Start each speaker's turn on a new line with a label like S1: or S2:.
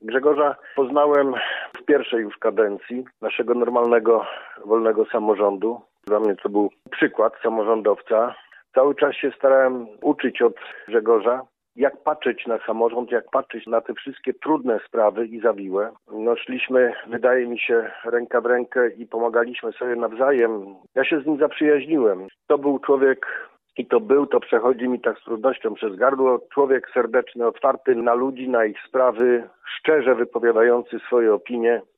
S1: Grzegorza poznałem w pierwszej już kadencji naszego normalnego, wolnego samorządu. Dla mnie to był przykład samorządowca. Cały czas się starałem uczyć od Grzegorza, jak patrzeć na samorząd, jak patrzeć na te wszystkie trudne sprawy i zawiłe. Szliśmy, wydaje mi się, ręka w rękę i pomagaliśmy sobie nawzajem. Ja się z nim zaprzyjaźniłem. To był człowiek, to przechodzi mi tak z trudnością przez gardło, człowiek serdeczny, otwarty na ludzi, na ich sprawy, szczerze wypowiadający swoje opinie.